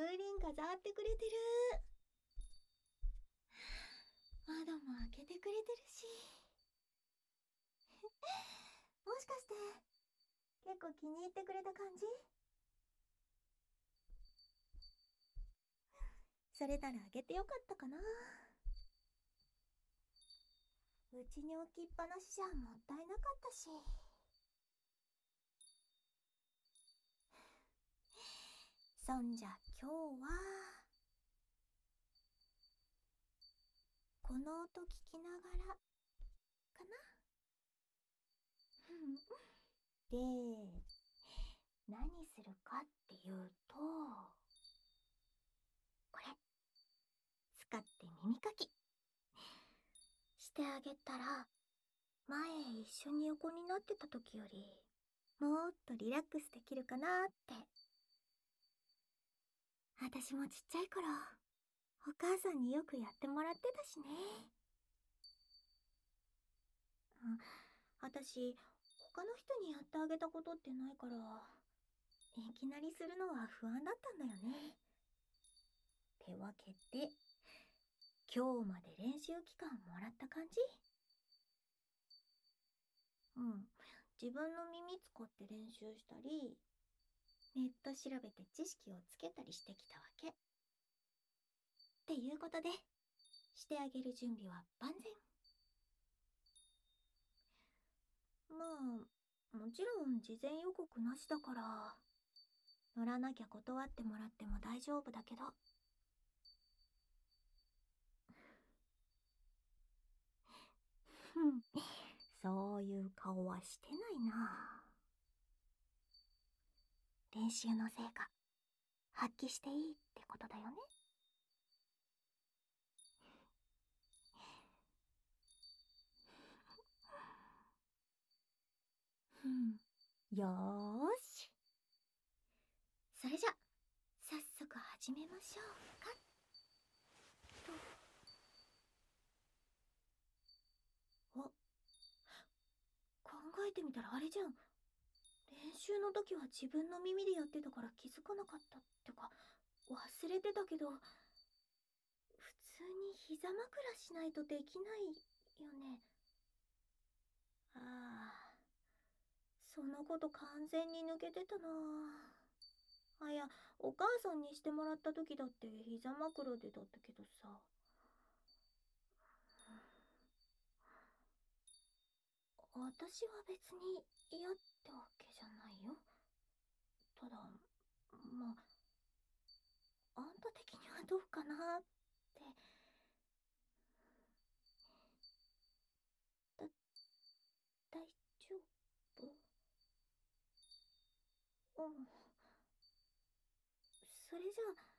風鈴飾ってくれてる。窓も開けてくれてるし。もしかして結構気に入ってくれた感じ？それならあげてよかったかな。うちに置きっぱなしじゃもったいなかったし。そんじゃ今日はこの音聞きながらかな。で、何するかっていうと、これ使って耳かきしてあげたら、前一緒に横になってた時よりもっとリラックスできるかなって。私もちっちゃい頃お母さんによくやってもらってたしね。私他の人にやってあげたことってないから、いきなりするのは不安だったんだよね。ってわけで今日まで練習期間もらった感じ。自分の耳使って練習したり、ネット調べて知識をつけたりしてきたわけ。っていうことで、してあげる準備は万全。まあ、もちろん事前予告なしだから、乗らなきゃ断ってもらっても大丈夫だけど。そういう顔はしてないな。練習の成果、発揮していいってことだよね。よーし。それじゃ、早速始めましょうか。お、考えてみたらあれじゃん。練習の時は自分の耳でやってたから気づかなかったってか、忘れてたけど、普通に膝枕しないとできないよね。ああ、そのこと完全に抜けてたな。あ、いや、お母さんにしてもらった時だって膝枕でだったけどさ。私は別に嫌ってわけじゃないよ。ただ、まあ、あんた的にはどうかなって。だ、大丈夫？うん。それじゃあ、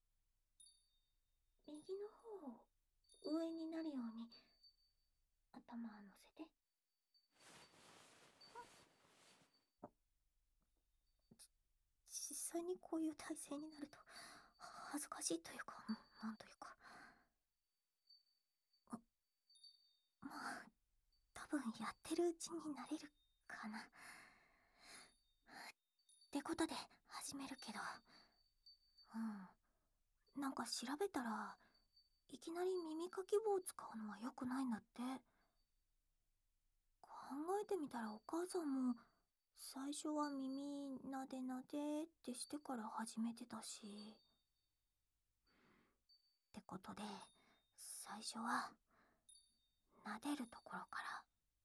右の方上になるように頭乗せて。実際にこういう体勢になると恥ずかしいというか、なんというか。まあ、多分やってるうちになれるかな。ってことで始めるけど、なんか調べたらいきなり耳かき棒を使うのは良くないんだって。考えてみたらお母さんも最初は耳なでなでってしてから始めてたし。ってことで、最初は撫でるところから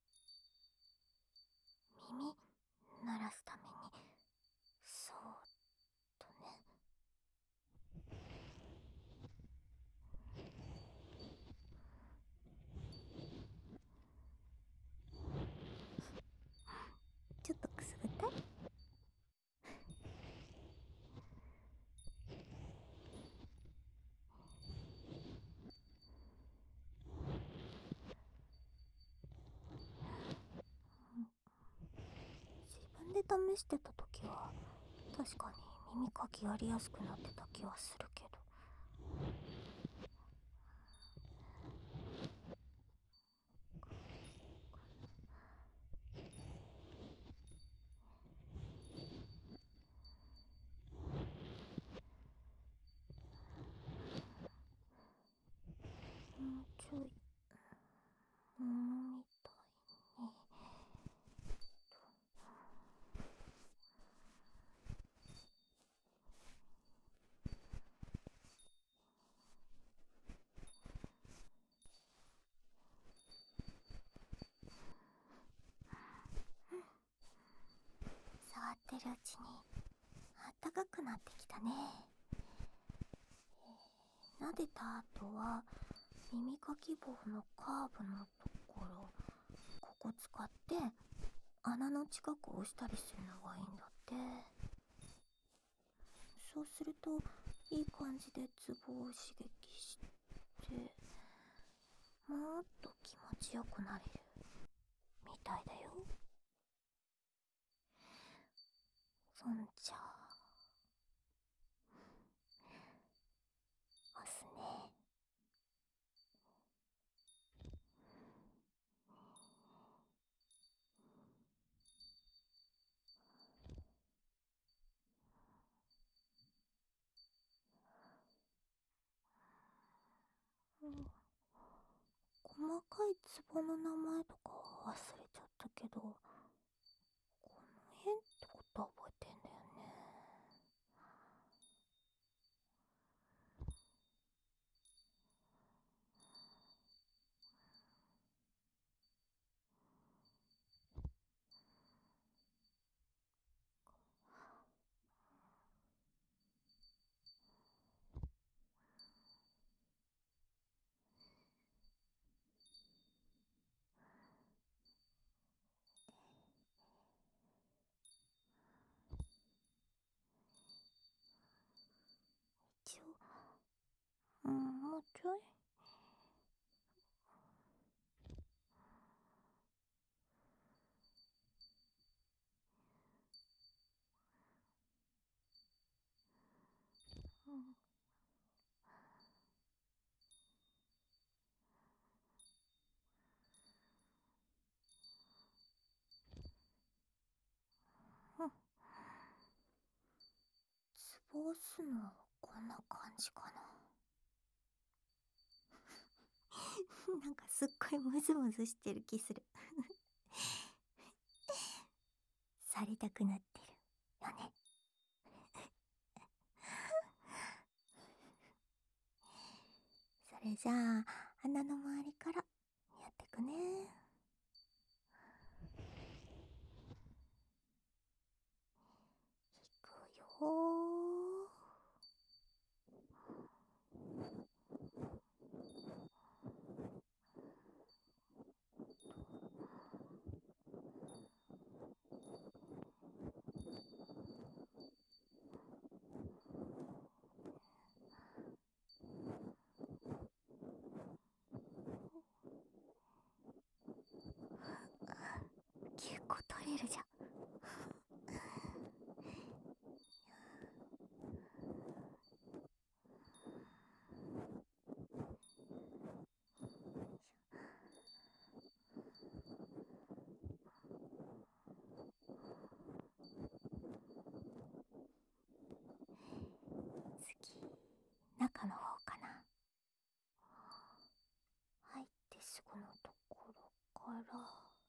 耳鳴らすために、そーっとね。ちょっとくすぐったい？自分で試してた時は確かに耳かきやりやすくなってた気はするけど。 るうちにあったかくなってきたね。撫でた後は耳かき棒のカーブのところ、ここ使って穴の近くを押したりするのがいいんだって。そうするといい感じでツボを刺激して、もっと気持ちよくなれるみたいだよ。そんじゃ押すね。細かいツボの名前とか忘れちゃったけど、この辺ってことは覚えてんだよね。一応、もうちょい。うん。うん。ツボ押すのこんな感じかな。なんかすっごいムズムズしてる気する。されたくなってるよね。それじゃあ穴の周りからやってくね。いくよ結構取れるじゃん。次、中の方かな。入ってすぐのところから、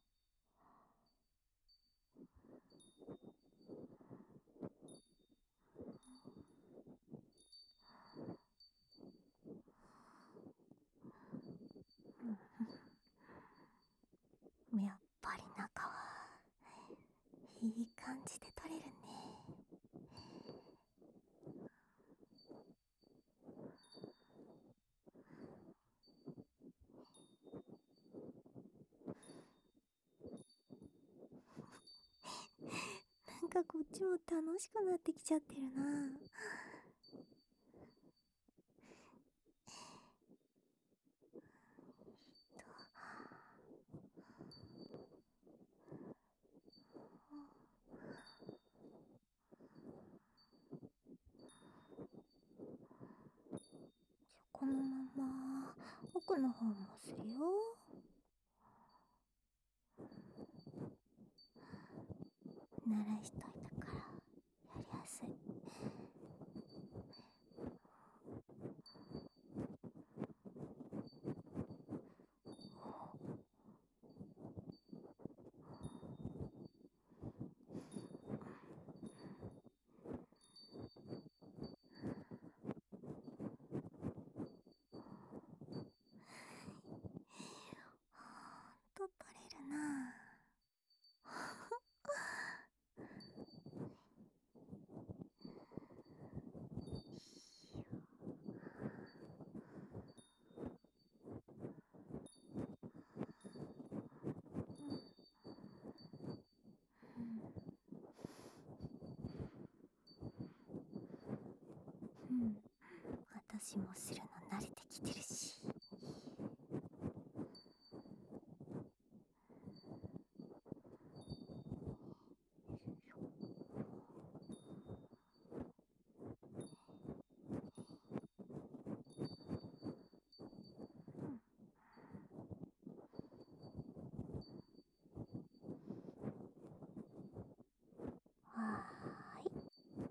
やっぱり中はいい感じで取れるね。なんかこっちも楽しくなってきちゃってるな。このまま奥の方もするよ。慣らしといたからやりやすい。ほんと取れるな。 うん。私もするの慣れてきてるし。はーい。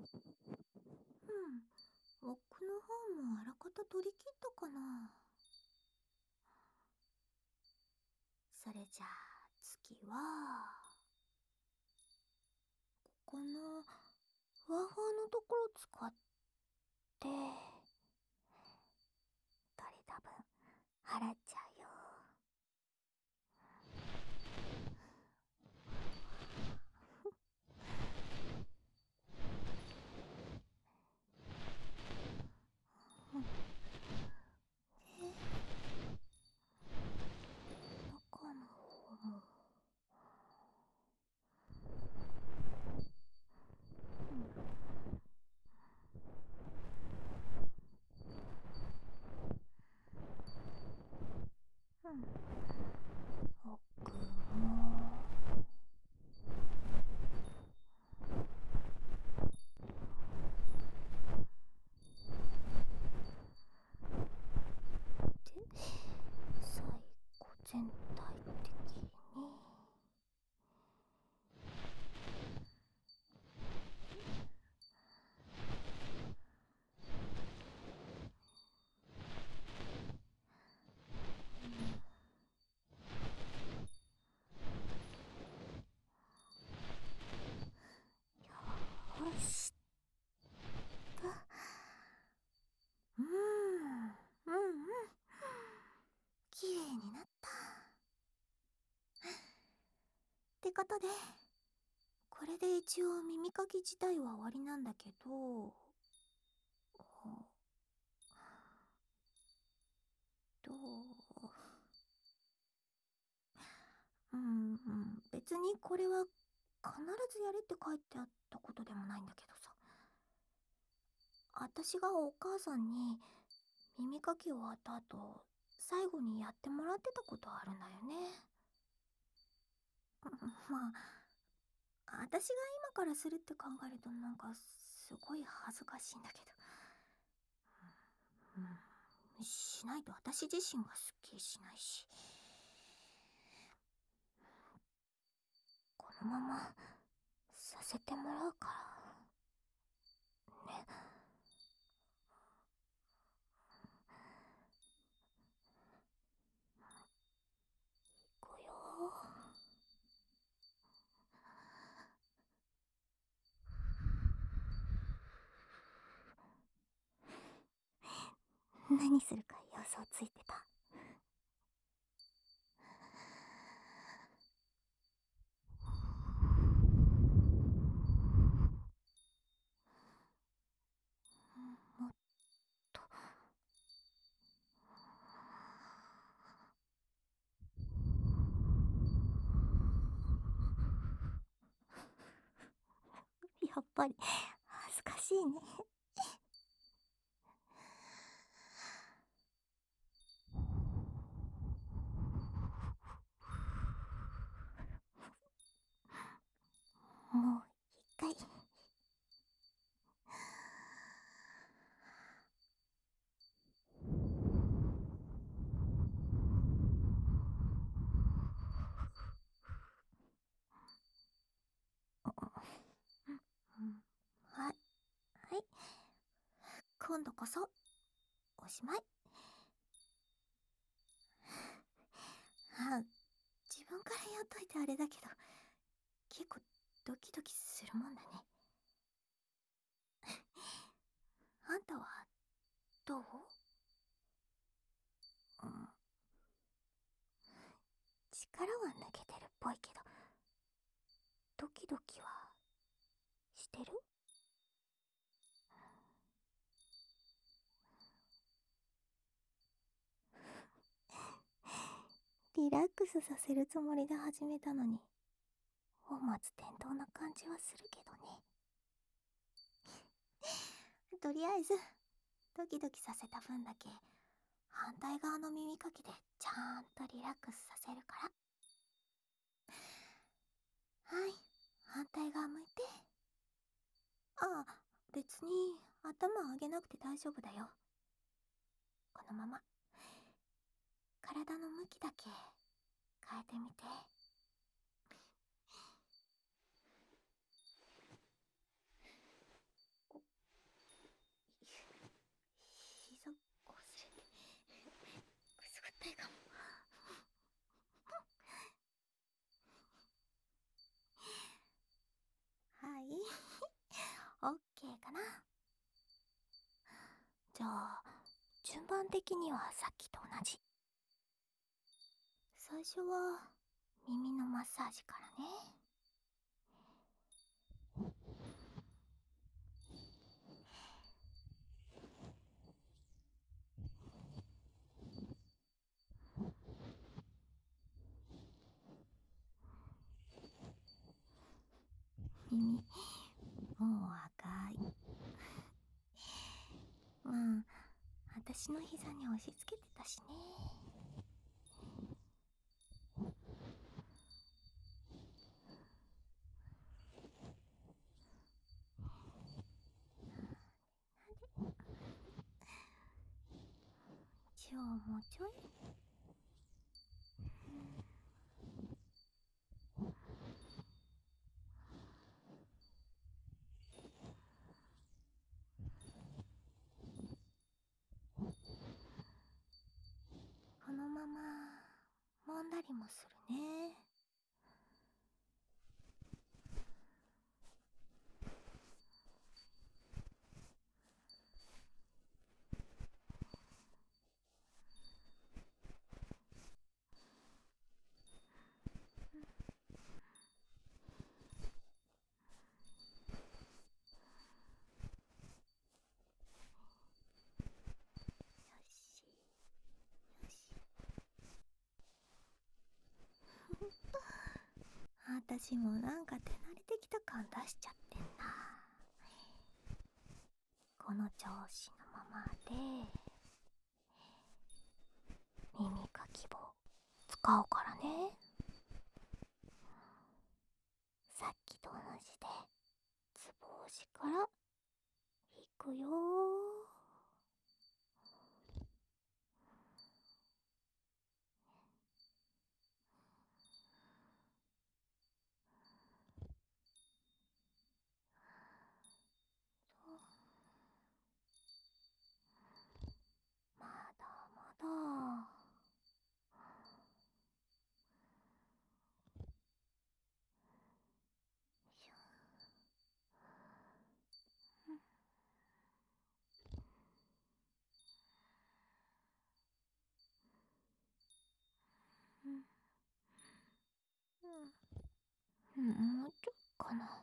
奥の方もあらかた取り切ったかな。それじゃあ次は、このふわふわのところ使って、これ多分払っちゃうよ。で、中の方も。うん。奥も。で、最後全体的に。よしと。綺麗になった。ってことで、これで一応耳かき自体は終わりなんだけど、どう別にこれは必ずやれって書いてあったことでもないんだけどさ。私がお母さんに耳かき終わった後、最後にやってもらってたことあるんだよね。まあ、私が今からするって考えるとなんかすごい恥ずかしいんだけど。しないと私自身がすっきりしないし。このままさせてもらうからね。いくよ。何するか予想ついてた。もっと。やっぱり恥ずかしいね。もう一回。はい、はい。今度こそおしまい。自分からやっといてあれだけど、結構ドキドキするもんだね。あんたはどう？力は抜けてるっぽいけど、ドキドキはしてる？リラックスさせるつもりで始めたのに、本末転倒な感じはするけどね。とりあえずドキドキさせた分だけ反対側の耳かきでちゃんとリラックスさせるから。はい、反対側向いて。ああ、別に頭上げなくて大丈夫だよ。このまま体の向きだけ変えてみて。膝こすれてくすぐったいかも。はい、オッケーかな。じゃあ順番的にはさっきと同じ。最初は耳のマッサージからね。耳もう赤い。まあ私の膝に押し付けてたしね。じゃあもうちょい。このまま揉んだりもするね。よしよし。私もなんか手慣れてきた感出しちゃってんな。この調子のままで耳かき棒使うからね。さっきと同じでつぼ押しからいくよ。まだまだ。もうちょっとかな。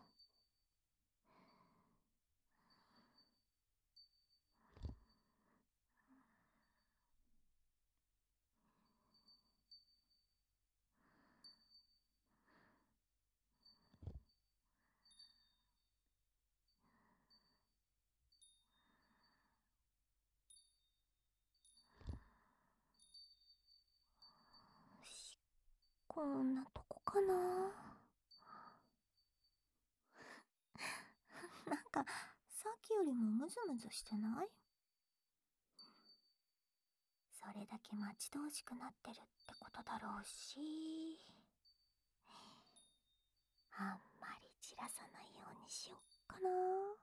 こんなとこかな。なんかさっきよりもムズムズしてない？それだけ待ち遠しくなってるってことだろうし、あんまり散らさないようにしよっかな。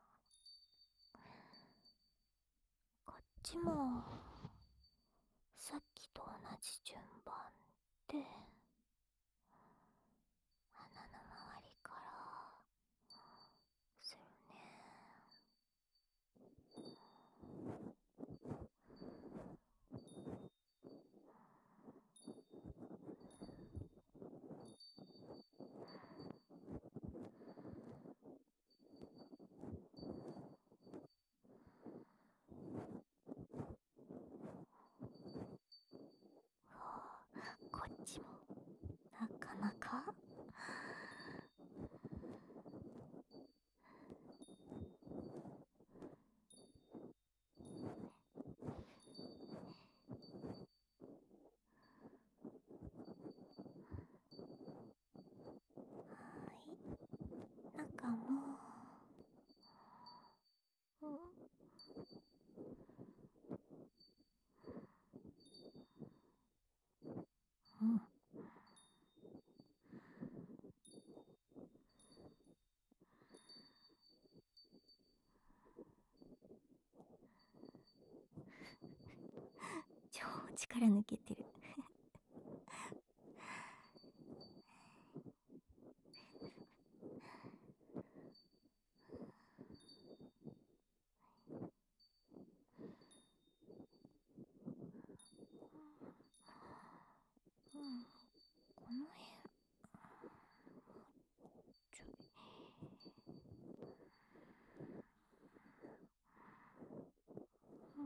こっちもさっきと同じ順番で鼻の周りからするね。こっちも力抜けてる。うん、この辺ちょい。うん、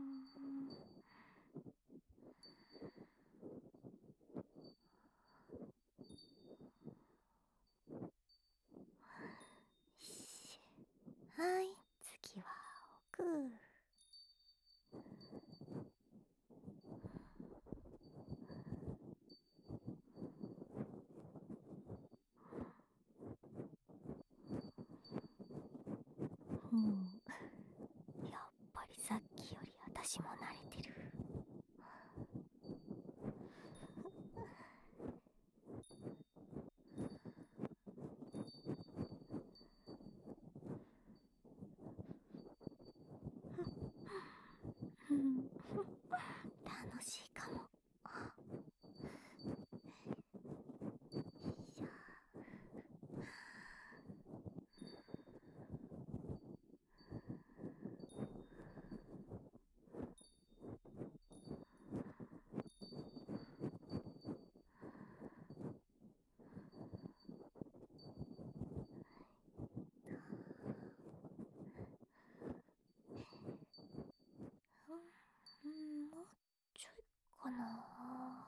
はい、次は奥。うん、やっぱりさっきより私も慣れてる。うん、楽しいかも。うん、もうちょいかな。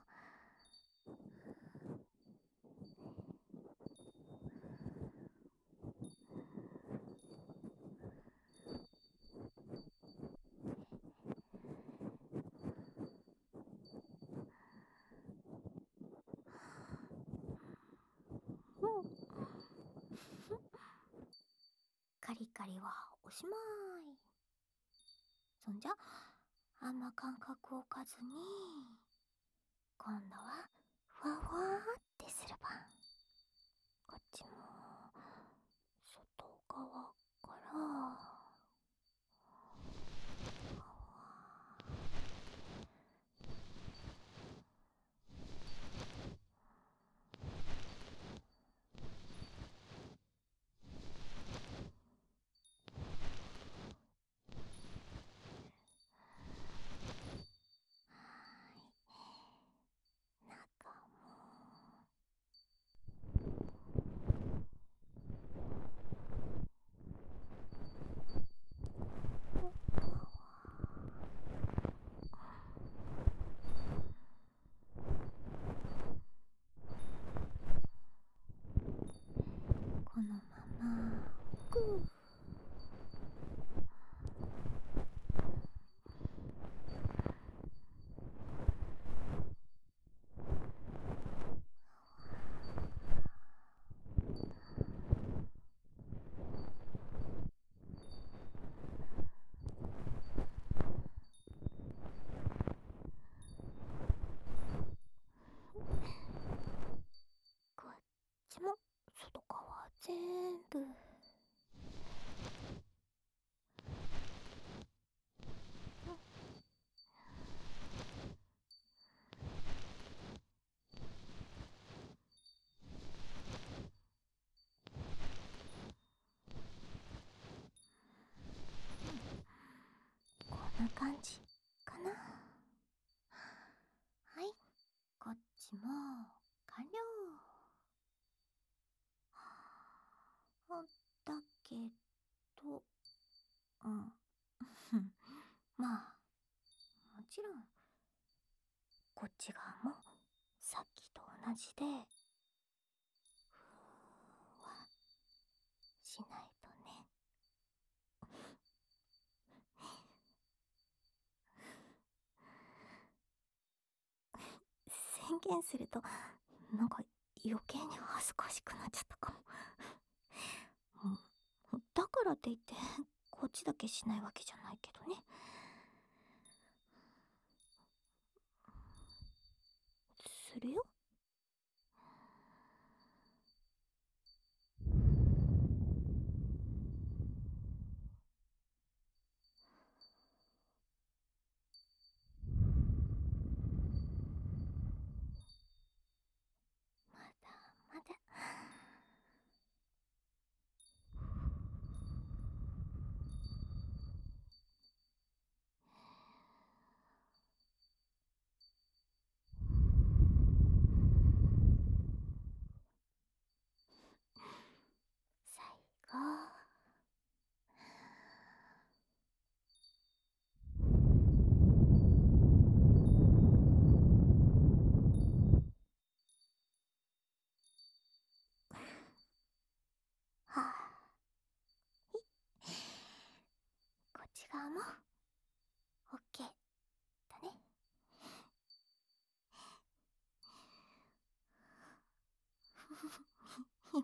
うん、カリカリはおしまい。そんじゃ、あんま間隔を置かずに、今度はふわふわってするばん。こっちも外側から中も。このままグー。こっちも外側全部。こんな感じかな。はい、こっちも完了。だけど、うん。まあ、もちろん、こっち側もさっきと同じで、ふーわしないとね。宣言すると、なんか余計に恥ずかしくなっちゃったかも。だからって言って、こっちだけしないわけじゃないけどね。するよ。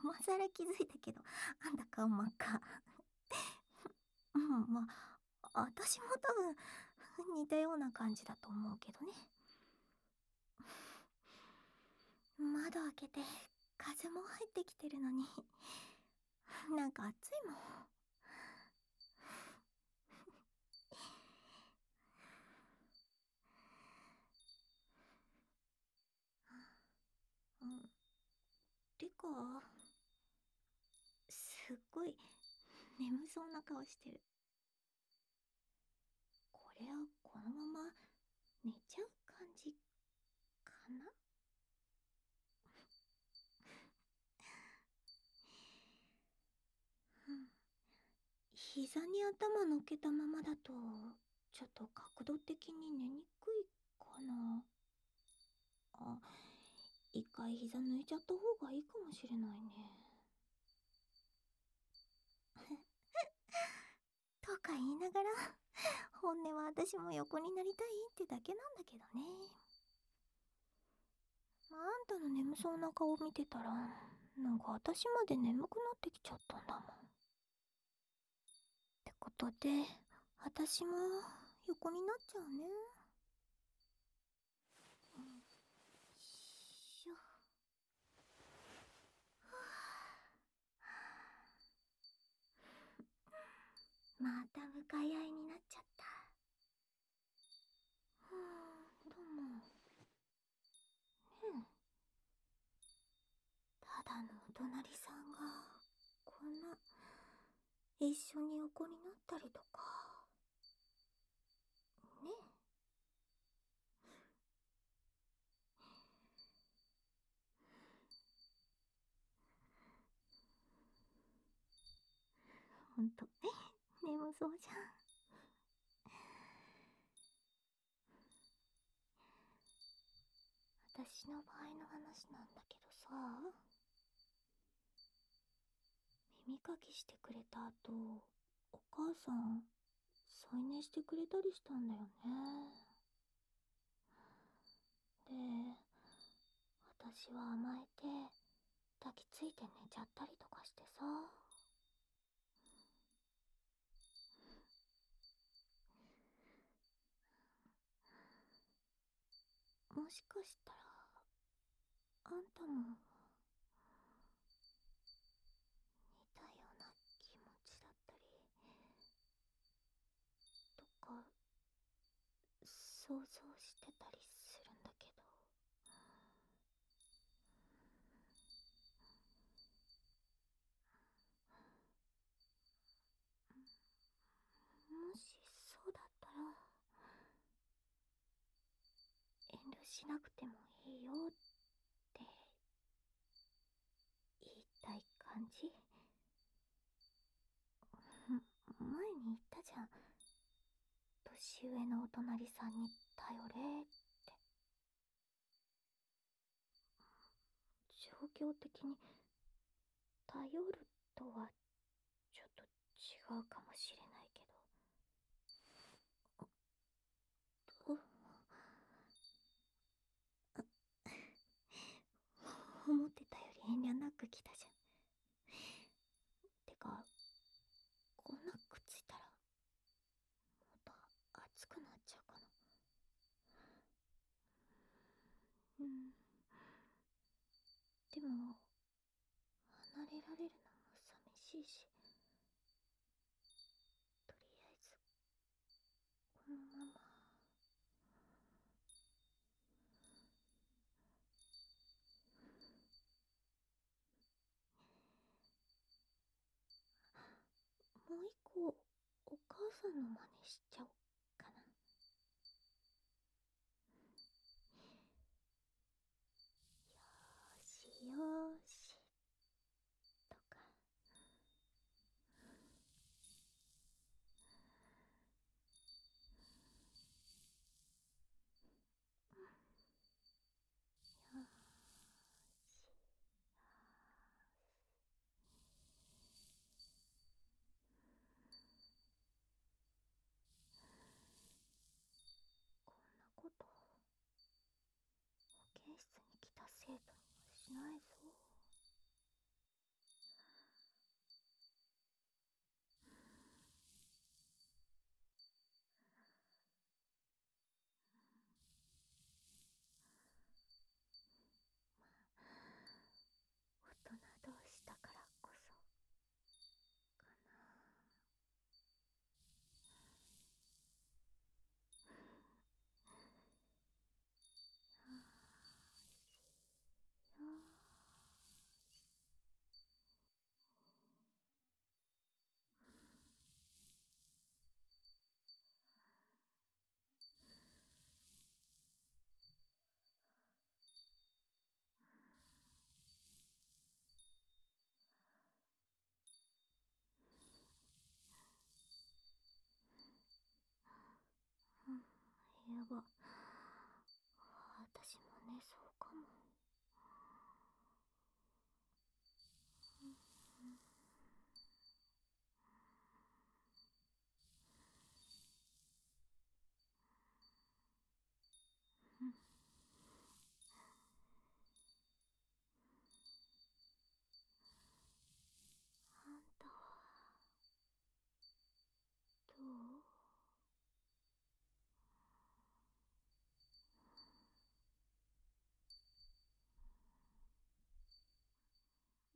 今更気づいたけど、あんた顔真っ赤。うん、まあ、私も多分、似たような感じだと思うけどね。窓開けて、風も入ってきてるのに、なんか暑いもん。うん。てか、すっごい眠そうな顔してる。これはこのまま寝ちゃう感じかな。うん。膝に頭乗っけたままだと、ちょっと角度的に寝にくいかな。あ、一回膝抜いちゃった方がいいかもしれないね。とか言いながら、本音は私も横になりたいってだけなんだけどね。あんたの眠そうな顔見てたら、なんか私まで眠くなってきちゃったんだもん。ってことで、私も横になっちゃうね。よいしょ。また向かい合いになっちゃった。どうも。ねえ、ただのお隣さんが、こんな、一緒に横になったりとか、ねえ。ほんと、眠そうじゃん。私の場合の話なんだけどさ、耳かきしてくれた後、お母さん、添い寝してくれたりしたんだよね。で、私は甘えて、抱きついて寝ちゃったりとかしてさ。もしかしたら、あんたも、似たような気持ちだったり、とか、想像してたりするんだけど。もしそうだったら、遠慮しなくてもいいよって言いたい感じ。前に言ったじゃん。年上のお隣さんに頼れって。状況的に頼るとはちょっと違うかもしれないけど、思ってたより遠慮なく来たじゃん。てか、こんなくっついたらもっと熱くなっちゃうかな。うん。でも、離れられるのも寂しいし、とりあえずこのまま。もう一個お母さんの真似しちゃおうかな。よしよしとか。よし。こんなこと保健室に来た生徒にはしないぞ。 ば、私も寝そうかも。あんたはどう？うん、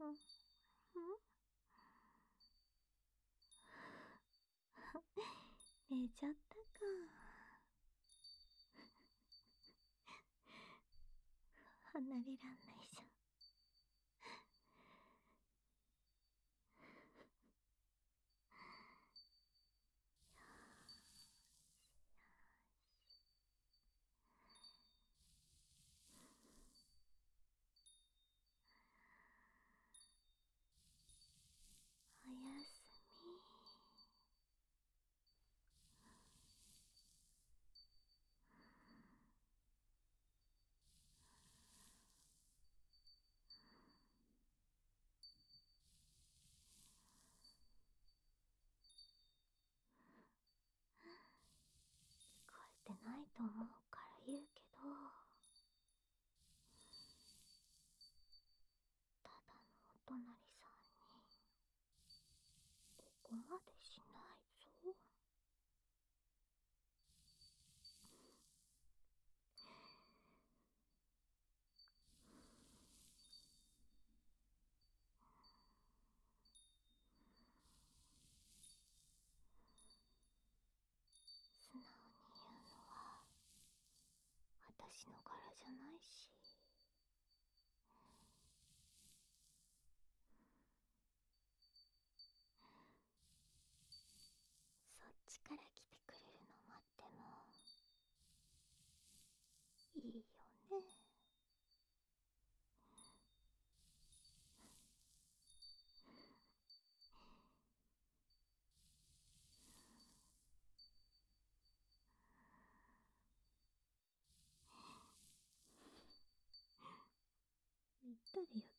寝ちゃったか。離れらんないじゃん。おやすみ。聞こえてないと思うから言うけど、ただのお隣さんにここまでしないぞ。素直に言うのは私の柄じゃないし、そっちから来てくれるの待ってもいいよね。言ったら余